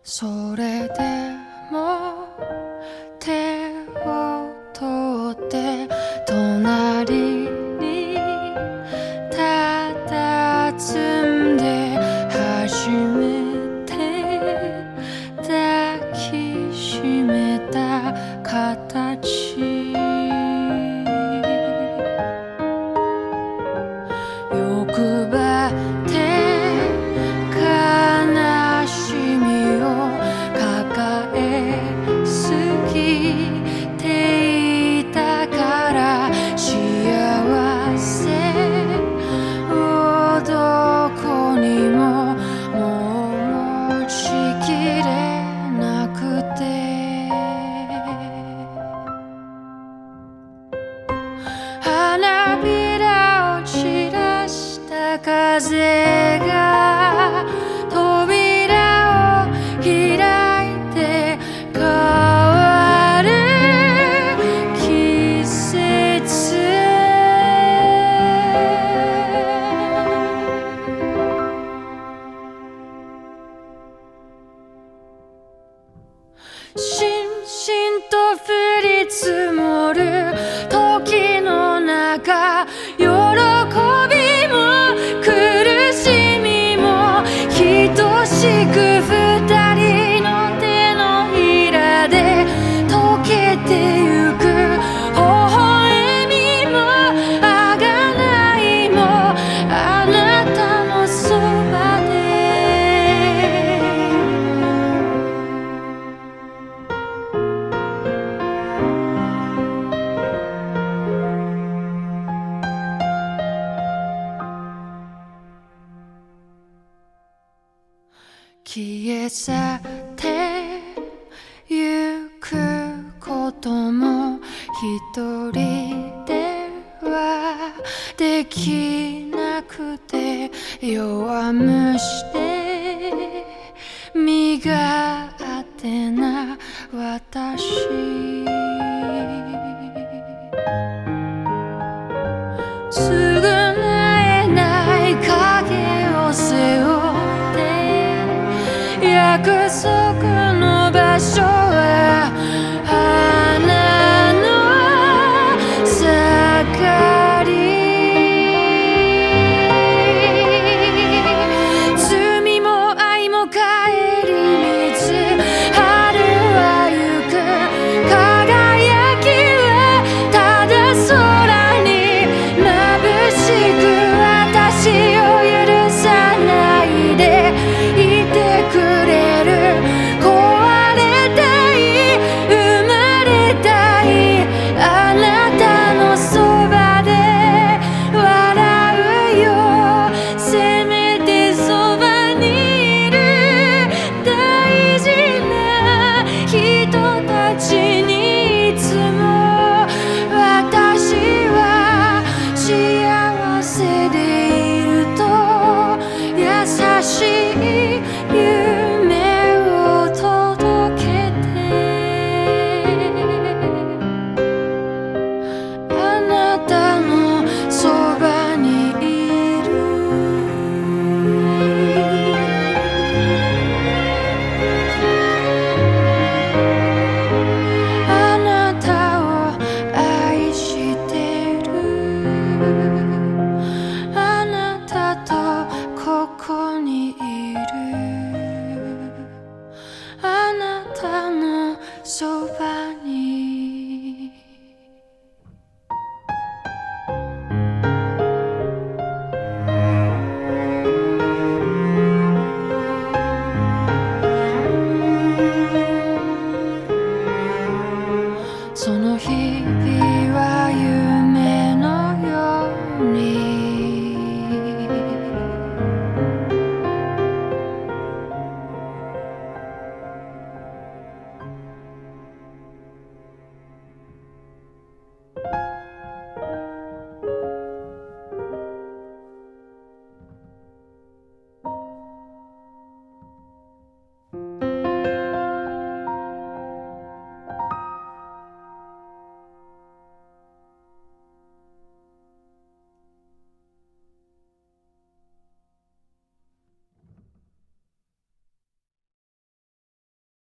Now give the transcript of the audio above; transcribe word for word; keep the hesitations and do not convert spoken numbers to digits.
それでも手を取って隣に佇んで初めて抱きしめた形、欲張って悲しみを抱えすぎていたから幸せをどこにももう持ちきれなくて、花びらを散らした風が扉を開いて変わる季節、しんしんと降り積もる時の中、喜びも苦しみも等しく二人の手のひらで溶けてゆく、微笑みもあがないもあなたのそばで、消え去ってゆくことも一人ではできなくて、弱虫で身があてな私、償えない影を背負って約束の場所は花の盛り、罪も愛も帰り道、春は行く、輝きはただ空に眩しく、私を許さないでいてくれる、壊れたい生まれたい、あなたのそばで笑うよ、せめてそばにいる大事な人たちにいつも私は幸せでいると優しい